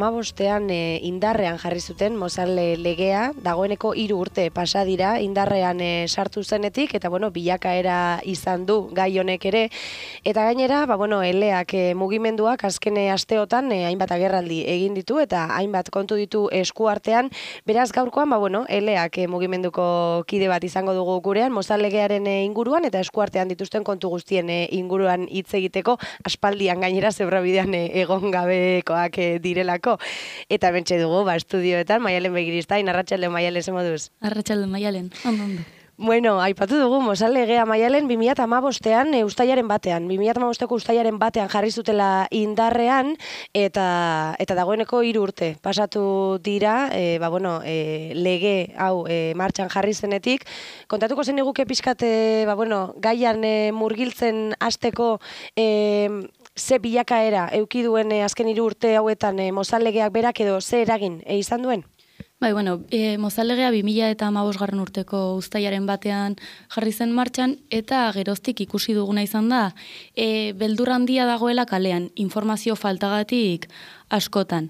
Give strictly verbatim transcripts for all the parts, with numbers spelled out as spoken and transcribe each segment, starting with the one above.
hamabostean e, indarrean jarri zuten Mozal legea, dagoeneko hiru urte pasa dira indarrean e, sartu zenetik, eta bueno, bilakaera izan du gai honek ere, eta gainera, ba, bueno, eleak e, mugimenduak azken asteotan e, hainbat agerraldi egin ditu, eta hainbat kontu ditu eskuartean, beraz gaurkoan, ba, bueno, eleak e, mugimenduko kide bat izango dugu gurean, Mozal legearen e, inguruan, eta eskuartean dituzten kontu guztien e, inguruan hitz egiteko, aspaldian gainera zebrabidean e, egon gabekoak e, direlako. Eta bentsa dugu, ba, estudioetan, Maialen Begiristain, arratsalde Maialen, ze moduz? Arratsalde Maialen, ondo ondo. Bueno, aipatu dugu, Mozal legea Maialen bi mila hamabostean e, ustailaren batean, bi mila hamabosteko ustailaren batean jarri zutela indarrean, eta eta dagoeneko hiru urte pasatu dira, e, ba, bueno, e, lege hau e, martxan jarri zenetik. Kontatuko zen iguke pixkat, e, ba, bueno, gaian e, murgiltzen hasteko e, ze bilakaera euki duen e, azken hiru urte hauetan e, Mozal legeak berak edo ze eragin e, izan duen? Bai, bueno, e, Mozal legea bi mila hamabosgarren urteko uztailaren batean jarri zen martxan, eta geroztik ikusi duguna izan da, e, beldur handia dagoela kalean, informazio faltagatik askotan.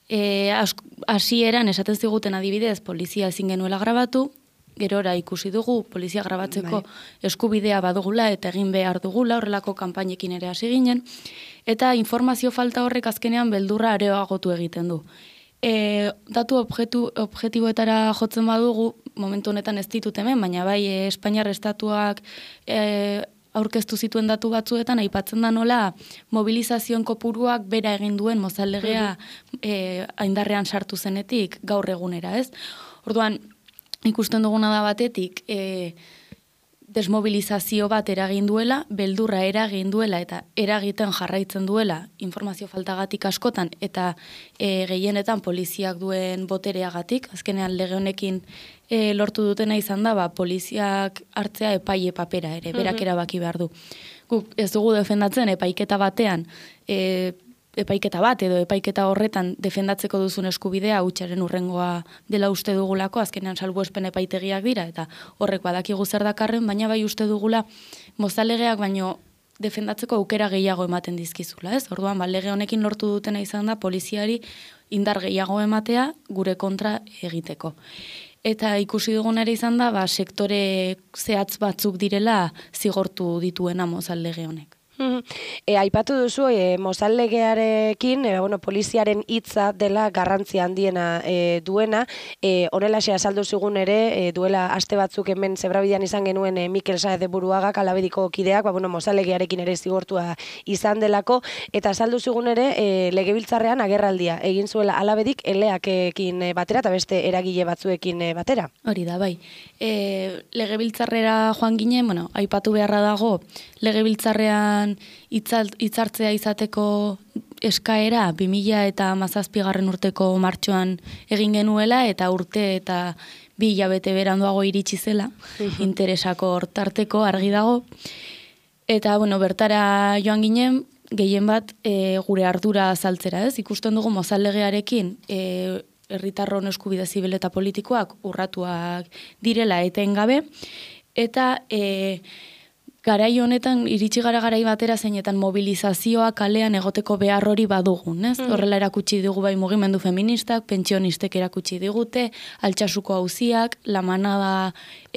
E, hasieran esaten ziguten adibidez, polizia ezin genuela grabatu, gerora ikusi dugu, polizia grabatzeko bai. Eskubidea badugula eta egin behar dugula, horrelako kanpainekin ere hasi ginen, eta informazio falta horrek azkenean beldurra areagotu egiten du. E, datu objektu, objektiboetara jotzen badugu, momentu honetan ez ditut hemen, baina bai e, Espainiar estatuak e, aurkeztu zituen datu batzuetan, aipatzen da nola mobilizazioen kopuruak bera egin duen Mozal legea e, indarrean sartu zenetik gaur egunera, ez? Orduan, ikusten duguna da batetik, e, desmobilizazio bat eragin duela, beldurra eragin duela eta eragiten jarraitzen duela informazio faltagatik askotan eta e, gehienetan poliziak duen botereagatik, azkenean lege honekin e, lortu dutena izan da, ba, poliziak hartzea epaile papera ere, berak erabaki behar du. Guk ez dugu defendatzen epaiketa batean, e, epaiketa bat edo epaiketa horretan defendatzeko duzun eskubidea hutsaren urrengoa dela uste dugulako, azkenean salbuespen epaitegiak dira, eta horrek badakigu zer dakarren, baina bai uste dugula Mozal legeak baino defendatzeko aukera gehiago ematen dizkizula, ez? Orduan, ba, lege honekin lortu dutena izan da poliziari indar gehiago ematea gure kontra egiteko. Eta ikusi dugun ere izan da, ba, sektore zehatz batzuk direla zigortu dituena Mozal lege honek. E, aipatu duzu, e, Mozal legearekin, e, bueno, poliziaren hitza dela garrantzia handiena e, duena, e, honelaxe azaldu zigun ere, e, duela aste batzuk hemen zebrabidean izan genuen e, Mikel Saez de Buruagak, Alabediko kideak, ba, bueno, Mozal legearekin ere zigortua izan delako, eta azaldu zigun ere, e, legebiltzarrean agerraldia egin zuela Alabedik eleakekin batera, eta beste eragile batzuekin e, batera. Hori da, bai. E, legebiltzarrera joan ginen, bueno, aipatu beharra dago, legebiltzarrean hitzartzea izateko eskaera bi mila hamazazpigarren urteko martxoan egin genuela, eta urte eta bi hilabete beranduago iritsi zela, interesako hortarteko argi dago. Eta, bueno, bertara joan ginen, gehien bat e, gure ardura azaltzera, ez? Ikusten dugu Mozal legearekin e, herritarron eskubide zibil eta politikoak urratuak direla etengabe, eta e, garai honetan, iritsi gara garai batera zeinetan mobilizazioa kalean egoteko behar hori badugun, ez? Mm. Horrela erakutsi dugu bai mugimendu feministak, pentsionistek erakutsi digute, Altsasuko auziak, La Manada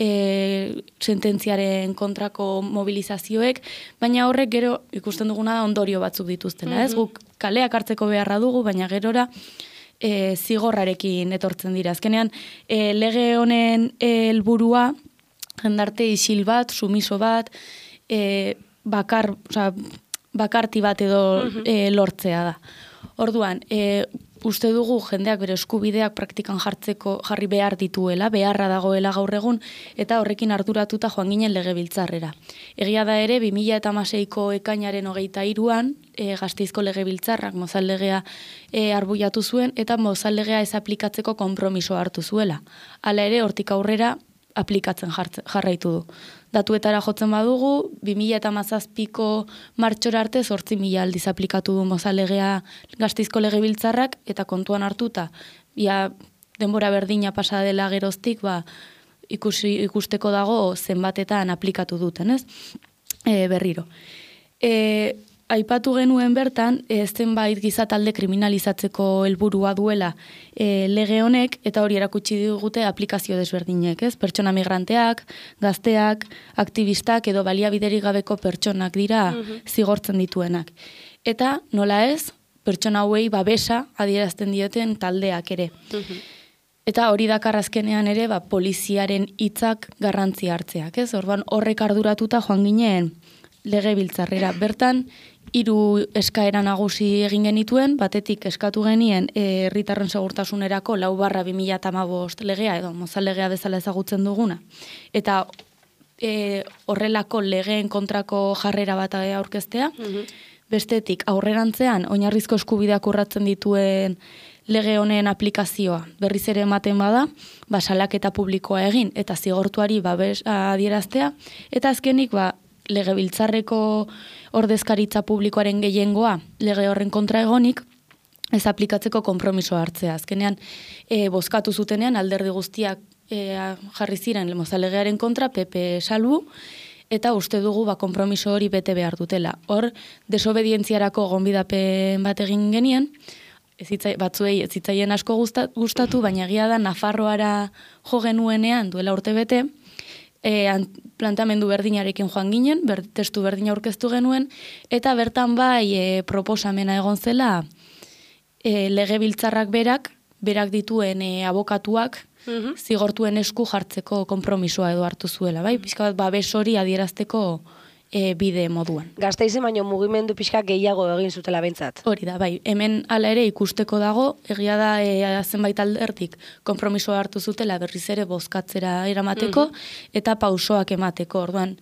e, sententziaren kontrako mobilizazioek, baina horrek gero ikusten duguna da ondorio batzuk dituztela, ez? Guk kaleak hartzeko beharra dugu, baina gerora e, zigorrarekin etortzen dira. Azkenean, e, lege honen helburua jendarte isil bat, sumiso bat, e, bakar, oza, bakarti bat edo e, lortzea da. Orduan, e, uste dugu jendeak bere eskubideak praktikan jartzeko jarri behar dituela, beharra dagoela gaur egun, eta horrekin arduratuta joan ginen legebiltzarrera. Egia da ere, bi mila hamaseiko ekainaren hogeita hiruan, e, Gasteizko legebiltzarrak Mozal legea e, arbuiatu zuen, eta Mozal legea ez aplikatzeko konpromiso hartu zuela. Hala ere, hortik aurrera, aplikatzen jarraitu du. Datuetara jotzen badugu, bi mila hamazazpiko martxora arte zortzi mila aldiz aplikatu du Mozal legea Gasteizko legebiltzarrak, eta kontuan hartuta, ia denbora berdina pasa dela geroztik, ba, ikusi, ikusteko dago zenbatetan aplikatu duten, ez? E, berriro. E, aipatu genuen bertan, e, zenbait giza talde kriminalizatzeko helburua duela e, lege honek, eta hori erakutsi digute aplikazio desberdinek, ez? Pertsona migranteak, gazteak, aktivistak edo baliabiderik gabeko pertsonak dira mm-hmm. zigortzen dituenak. Eta nola ez, pertsona hauei babesa adierazten dioten taldeak ere. Mm-hmm. Eta hori dakar azkenean ere, ba, poliziaren hitzak garrantzi hartzeak, ez? Orduan horrek arduratuta joan ginen legebiltzarrera. Bertan, hiru eskaera nagusi egin genituen, batetik eskatu genien herritarren e, segurtasunerako lau barra bi mila hamabost legea, edo mozal legea bezala ezagutzen duguna. Eta e, horrelako legeen kontrako jarrera bat aurkeztea, mm-hmm. bestetik aurrerantzean oinarrizko eskubideak urratzen dituen lege honen aplikazioa berriz ere ematen bada, ba, salaketa publikoa egin eta zigortuari babes adieraztea, eta azkenik ba, legebiltzarreko ordezkaritza publikoaren gehiengoa lege horren kontra egonik, ez aplikatzeko konpromisoa hartzea. Azkenean, e, bozkatu zutenean alderdi guztiak e, jarri ziren mozalegearen kontra, P P salbu, eta uste dugu ba, konpromiso hori bete behar dutela. Hor, desobedientziarako gonbidapen bat egin genien, Ezitzai, batzuei ez zitzaien asko gustatu, baina egia da Nafarroara jo genuenean duela urte bete, e, plantamendu berdinarekin joan ginen, ber, testu berdina aurkeztu genuen, eta bertan bai e, proposamena egon zela e, legebiltzarrak berak, berak dituen e, abokatuak, mm-hmm. zigortuen esku jartzeko konpromisoa edo hartu zuela, bai? Pixka bat babes hori adierazteko E, bide moduan. Gasteizen baino mugimendu pixka gehiago egin zutela behintzat. Hori da, bai. Hemen hala ere ikusteko dago, egia da e, zenbait alderdik konpromisoa hartu zutela berriz ere bozkatzera eramateko, mm-hmm. eta pausoak emateko. Orduan,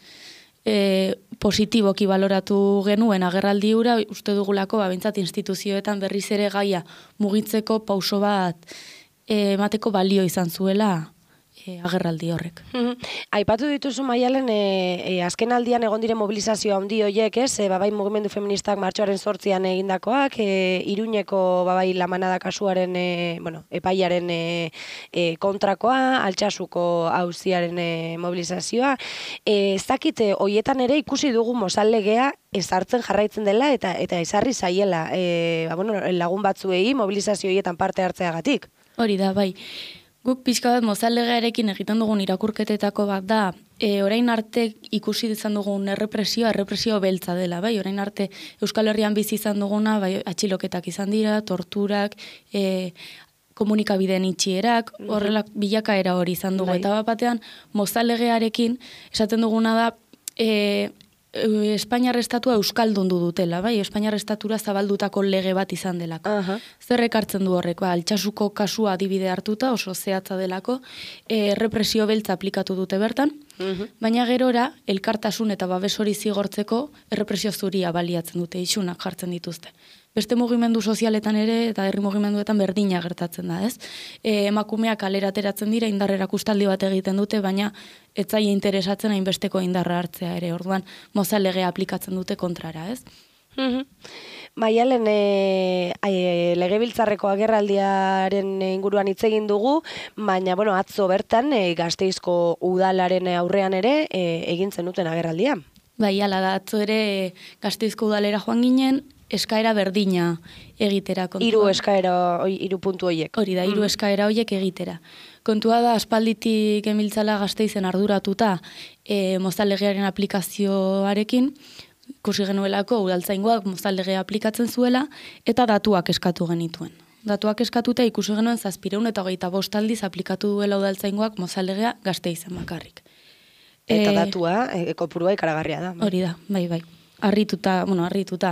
e, positiboki baloratu genuen agerraldi hura, uste dugulako, ba, behintzat instituzioetan berriz ere gaia mugitzeko pauso bat e, emateko balio izan zuela E, agerraldi horrek. Aipatu dituzu Maialen, e, e, azken aldian egon dire mobilizazio handi horiek, ez? E, babai mugimendu feministak martxoaren zortzian egindakoak, e, Iruñeko babai lamanada kasuaren, e, bueno, epaiaren e, e, kontrakoa, Altsasuko auziaren e, mobilizazioa. E, ez dakite, hoietan ere ikusi dugu mozal legea ezartzen jarraitzen dela eta eta ezarri zaiela e, ba, bueno, lagun batzuei mobilizazio horietan parte hartzeagatik. Hori da, bai. Guk pixka bat mozal legearekin egiten dugun irakurketetako bat da, e, orain arte ikusi izan dugun errepresioa, errepresio beltza dela, bai, orain arte Euskal Herrian bizi izan duguna, bai, atxiloketak izan dira, torturak, e, komunikabideen itxierak, horrelak bilakaera hori izan dugu, bai. Eta bat batean mozal legearekin esaten duguna da, e, Espainiar estatua euskaldundu dutela, bai, Espainiar estatura zabaldutako lege bat izan delako. Uh-huh. Zer ekartzen du horrek, ba, Altsasuko kasua adibide hartuta, oso zehatza delako, e, represio beltza aplikatu dute bertan, uh-huh. baina gerora, elkartasun eta babes hori zigortzeko, errepresio zuria baliatzen dute, isunak jartzen dituzte. Beste mugimendu sozialetan ere, eta herri mugimenduetan berdina gertatzen da, ez? E, emakumeak kalera ateratzen dira, indarrera kustaldi bat egiten dute, baina ez zaie interesatzen hainbesteko indarra hartzea ere, orduan mozal legea aplikatzen dute kontrara, ez? Mm-hmm. Maialen, e, e, legebiltzarreko agerraldiaren inguruan hitz egin dugu, baina bueno, atzo bertan e, Gasteizko udalaren aurrean ere e, egin zenuten agerraldia. Bai, hala da, atzo ere Gasteizko udalera joan ginen, eskaera berdina egitera kontua. Hiru eskaera, hiru puntu horiek. Hori da, hiru mm. eskaera horiek egitera. Kontua da, aspalditik emiltzala Gasteizen arduratuta e, mozal legearen aplikazioarekin, ikusi genuelako udaltzaingoak mozal legea aplikatzen zuela, eta datuak eskatu genituen. Datuak eskatuta ikusi genuen zazpireun eta hogeita bost aldiz aplikatu duela udaltzaingoak mozal legea Gasteizen bakarrik. Eta e, datua, e, kopurua ikaragarria da. Hori da, bai, bai. Arrituta, bueno, arrituta.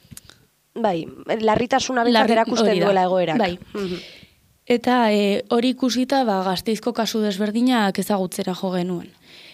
Bai, larritasuna betzat erakusten duela egoerak. Bai. Mm-hmm. Eta e, hori ikusita ba, Gasteizko kasu desberdinak ezagutzera jo genuen.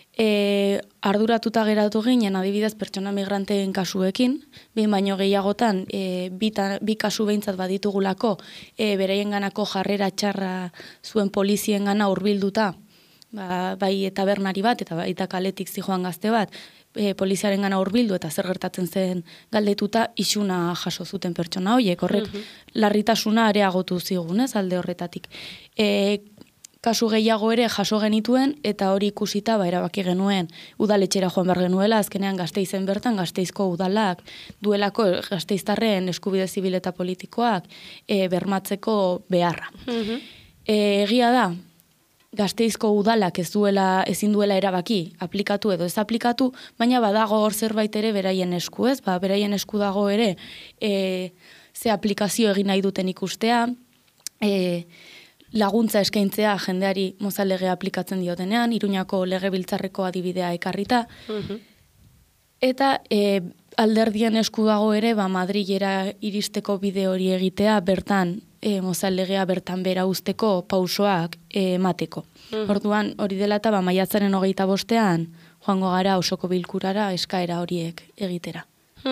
E, arduratuta geratu ginen adibidez pertsona migranteen kasuekin, behin baino gehiagotan e, bi, ta, bi kasu behintzat baditugulako e, bereienganako jarrera txarra zuen poliziengana hurbilduta, ba, bai tabernari bat eta baita kaletik zijoan gazte bat, E, poliziaren gana hurbildu eta zer gertatzen zen galdetuta isuna jaso zuten pertsona horiek, horrek mm-hmm. larritasuna areagotu zigun, ez, alde horretatik. E, kasu gehiago ere jaso genituen, eta hori ikusita ba, erabaki genuen udaletxera joan behar genuela, azkenean Gasteizen bertan, Gasteizko udalak duelako gasteiztarren eskubide zibil eta politikoak e, bermatzeko beharra. Mm-hmm. e, egia da, Gasteizko udalak ez duela, ezin duela erabaki, aplikatu edo ez aplikatu, baina badago hor zerbait ere beraien esku, ez? Ba, beraien esku dago ere e, ze aplikazio egin nahi duten ikustea, e, laguntza eskaintzea jendeari Mozal legea aplikatzen diotenean, Iruñako legebiltzarreko adibidea ekarrita, uh-huh. eta e, alderdien esku dago ere, ba, Madrilera iristeko bide hori egitea, bertan, e, Mozal legea bertan bera usteko pausoak e, emateko. Uh-huh. Orduan, hori dela eta ba, maiatzaren hogeita bostean, joango gara osoko bilkurara eskaera horiek egitera.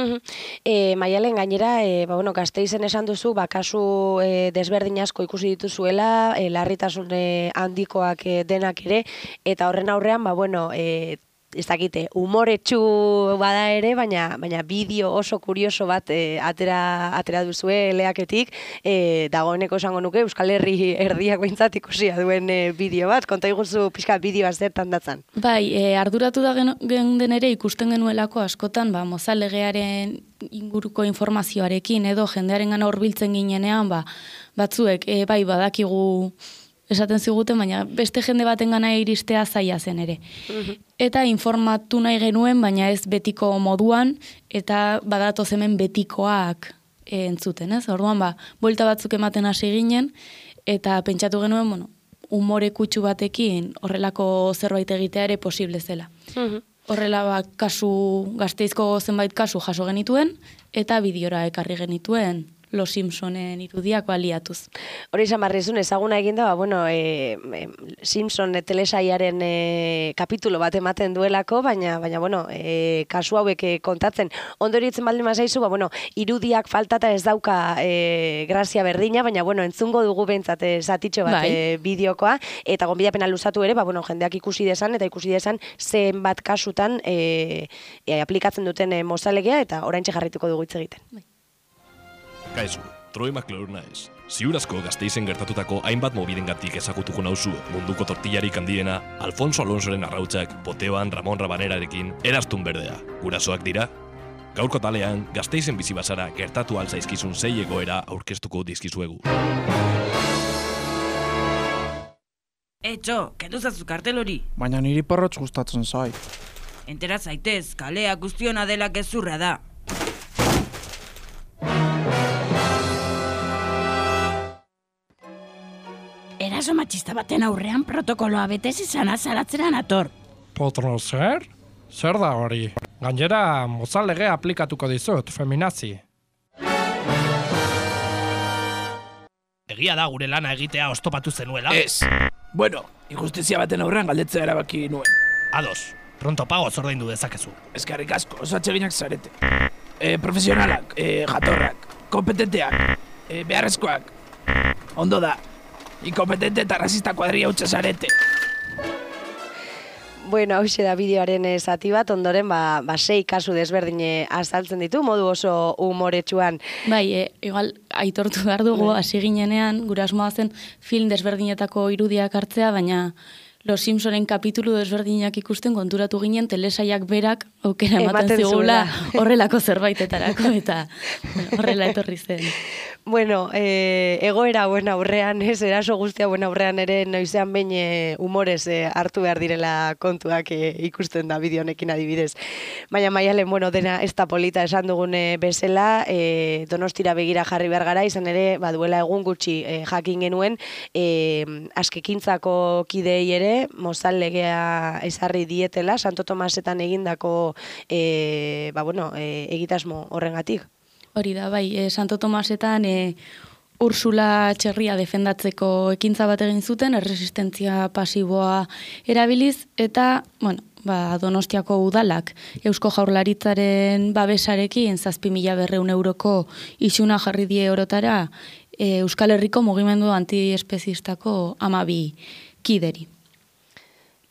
E, Maialen gainera, e, ba, bueno, Gasteizen esan duzu, ba, kasu e, desberdin asko ikusi dituzuela, e, larritasun e, handikoak e, denak ere, eta horren aurrean, ba, bueno, e, ez dakite, umoretsu bada ere, baina baina bideo oso kurioso bat e, atera, atera duzue leaketik, e, dagoeneko esango nuke Euskal Herri erdiak behintzat ikusia duen e, bideo bat, konta iguzu pixka bideoa zertan datzan. Bai, e, arduratu da genden ere ikusten genuelako askotan, ba, Mozal legearen inguruko informazioarekin edo jendearengan hurbiltzen ginenean, ba, batzuek, e, bai, badakigu esaten ziguten, baina beste jende baten gana iristea zaila zen ere. Uh-huh. Eta informatu nahi genuen, baina ez betiko moduan, eta badatoz hemen betikoak e, entzuten, ez? Orduan, ba, buelta batzuk ematen hasi ginen, eta pentsatu genuen, bueno, umore kutsu batekin horrelako zerbait egitea ere posible zela. Uh-huh. Horrela, ba, kasu, Gasteizko zenbait kasu jaso genituen, eta bideora ekarri genituen Los Simpsonen irudiak baliatuz. Hori izan barrizun, ezaguna eginda, ba, bueno, e, e, Simpson e, telesaiaren e, kapitulo bat ematen duelako, baina, baina bueno, e, kasu hauek e, kontatzen. Ondoritzen baldin mazaizu, ba, bueno, irudiak faltata ez dauka e, grazia berdina, baina, bueno, entzungo dugu behintzat e, zatitxo bat bai. e, bideokoa, eta gonbidapena luzatu ere, ba, bueno, jendeak ikusi dezan, eta ikusi dezan zenbat kasutan e, e, aplikatzen duten e, Mozalegea, eta oraintxe jarrituko dugu hitz egiten. Bai. Kaezu, Troy McClure naiz. Ziurazko Gasteizen gertatutako hainbat mobidengatik ezagutuko nauzu munduko tortillarik handiena, Alfonso Alonsoren arrautzak poteoan Ramon Rabanerarekin eraztun berdea. Gurasoak dira? Gaurko talean, Gasteizen bizi bazara gertatu altzaizkizun sei egoera aurkeztuko dizkizuegu. Etxo, kendu zazu kartel hori. Baina niri porrotz gustatzen zait. Entera zaitez, kalea guztiona dela gezurra da. Eraso matxista baten aurrean protokoloa betez izana zalatzeran ator. Potro zer? Zer da hori? Gainera, Mozal legea aplikatuko dizut, feminazi. Egia da gure lana egitea oztopatu zenuela? Ez. Bueno, injustizia baten aurrean galdetzea erabaki nuen. Ados, pronto pago zordaindu dezakezu. Eskerrik asko, oso atseginak zarete. E, profesionalak, e, jatorrak, kompetenteak, e, beharrezkoak. Ondo da. Inkompetente eta rasista kuadria hutsa zarete. Bueno, hauxe da bideoaren zati bat, ondoren ba, ba sei kasu desberdine azaltzen ditu, modu oso humoretsuan. Bai, e, igual aitortu behar dugu, hasi ginenean, gure asmoa zen film desberdinetako irudiak hartzea, baina Los Simpsonen kapitulu desberdinak ikusten konturatu ginen telesaiak berak aukera ematen zigula horrelako zerbaitetarako, eta horrela etorri zen. Bueno, e, egoera hauen aurrean, ez, eraso guztia hauen aurrean ere noizean behin e, humorez e, hartu behar direla kontuak e, ikusten da bideo honekin adibidez. Baina Maialen, bueno, dena ez da polita esan dugune bezala, e, Donostira begira jarri behar gara, izan ere, ba, duela egun gutxi e, jakin genuen, e, askekintzako kidei ere, Mozal legea ezarri dietela, Santo Tomasetan egindako e, ba, bueno, e, egitasmo horrengatik. Hori da, bai, e, Santo Tomasetan e, Ursula Txerria defendatzeko ekintza bat egin zuten, erresistentzia pasiboa erabiliz, eta, bueno, ba, Donostiako udalak Eusko Jaurlaritzaren babesarekin zazpi mila berreun euroko isuna jarri die orotara e, Euskal Herriko mugimendu antiespezistako hamabi kideri.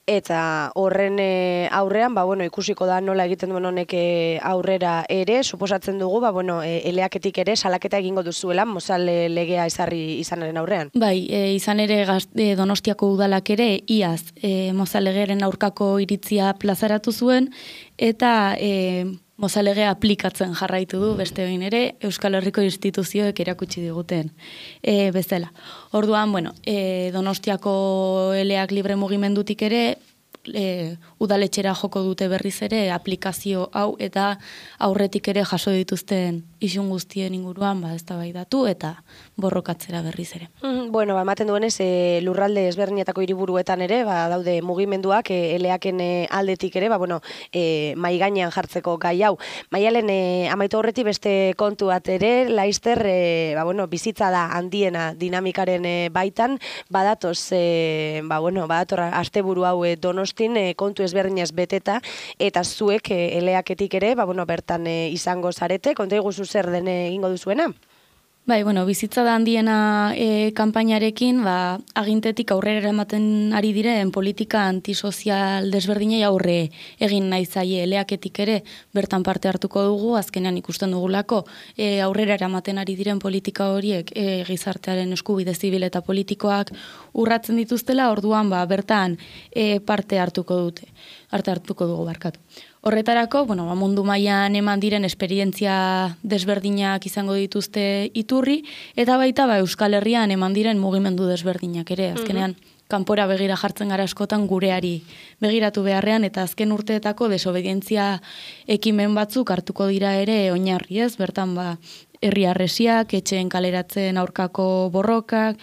eta horren e, aurrean, ba, bueno, ikusiko da nola egiten duen honek e, aurrera ere, suposatzen dugu, ba, bueno, e, eleaketik ere salaketa egingo duzuela, Mozal e, legea ezarri izanaren aurrean. Bai, e, izan ere gaz, e, Donostiako udalak ere, iaz, e, Mozal legearen aurkako iritzia plazaratu zuen, eta e, Mozal legea aplikatzen jarraitu du, beste behin ere, Euskal Herriko instituzioek erakutsi diguten e, bezala. Orduan, bueno, e, Donostiako eleak libre mugimendutik ere, e, udaletxera joko dute berriz ere aplikazio hau eta aurretik ere jaso dituzten isun guztien inguruan ba eztabaidatu eta borrokatzera berriz ere. Mm, bueno, ba ematen duenez e, lurralde ezberdinetako hiriburuetan ere ba daude mugimenduak e, eleaken e, aldetik ere ba bueno, e, mai gainean jartzeko gai hau. Maialen e, amaitu horretik beste kontu bat ere, Laister e, ba bueno, bizitza da handiena dinamikaren e, baitan, badatoz e, ba bueno, badator asteburu hau e, Donostin e, kontu ezberdinez beteta eta zuek e, eleaketik ere ba bueno, bertan e, izango zarete, konta iguzu zer den egingo duzuena? Bai, bueno, bizitza da handiena e, kanpainarekin, ba, agintetik aurrera ematen ari diren politika antisozial desberdinei aurre egin nahi zaie eleaketik ere bertan parte hartuko dugu, azkenean ikusten dugulako e, aurrera eramaten ari diren politika horiek e, gizartearen eskubide zibil eta politikoak urratzen dituztela, orduan ba, bertan e, parte hartuko dute, arte hartuko dugu barkatu. Horretarako, bueno, ba, mundu mailan eman diren esperientzia desberdinak izango dituzte iturri, eta baita ba, Euskal Herrian eman diren mugimendu desberdinak ere. Azkenean, mm-hmm. kanpora begira jartzen gara askotan gureari begiratu beharrean, eta azken urteetako desobedientzia ekimen batzuk hartuko dira ere oinarri, ez? Bertan, ba, herri harresiak, etxeen kaleratzen aurkako borrokak,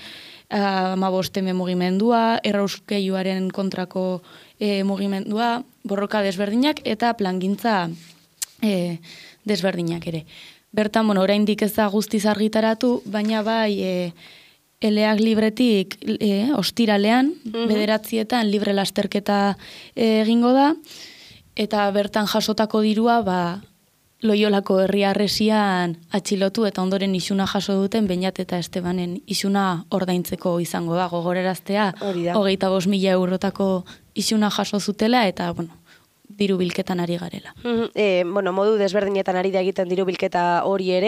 amabosteme mugimendua, errauskeiluaren kontrako e, mugimendua, borroka desberdinak eta plangintza e, desberdinak ere. Bertan, bueno, oraindik ez da guztiz argitaratu, baina bai e, eleak libretik e, ostiralean, mm-hmm. bederatzietan libre lasterketa e, egingo da, eta bertan jasotako dirua, ba, Loiolako herri harresian atxilotu eta ondoren isuna jaso duten Beñat eta Estebanen isuna ordaintzeko izango da, gogoraraztea hogeita bost mila eurotako isuna jaso zutela eta, bueno, diru bilketan ari garela. Mm, e, bueno, modu desberdinetan ari da egiten diru bilketa hori ere,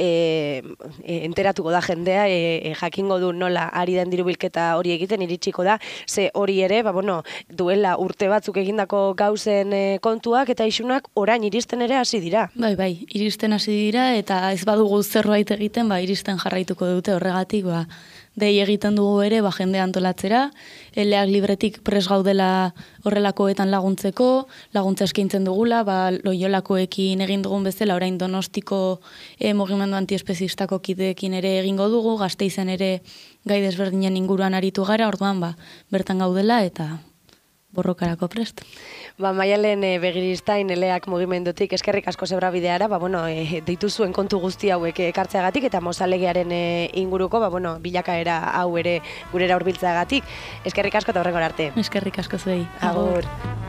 e, e, enteratuko da jendea, e, e, jakingo du nola ari den diru bilketa hori egiten, iritsiko da, ze hori ere, ba, bueno, duela urte batzuk egindako gauzen e, kontuak eta isunak orain iristen ere hasi dira. Bai, bai, iristen hasi dira eta ez badugu zerbait egiten, ba, iristen jarraituko dute horregatik, ba, dei egiten dugu ere, ba, jende antolatzera, eleak libretik pres gaudela horrelakoetan laguntzeko, laguntza eskaintzen dugula, ba, Loiolakoekin egin dugun bezala, orain Donostiko e, mugimendu antiespezistako kideekin ere egingo dugu, Gasteizen ere gai desberdinen inguruan aritu gara, orduan ba, bertan gaudela eta borrokarako prest. Ba, Maialen e, Begiristain eleak mugimendutik eskerrik asko zebrabideara, ba, bueno, e, deitu zuen kontu guzti hauek ekartzeagatik eta Mozal legearen e, inguruko, ba, bueno, bilakaera hau ere gurera hurbiltzeagatik. Eskerrik asko eta horrengor arte. Eskerrik asko zuei. Agur.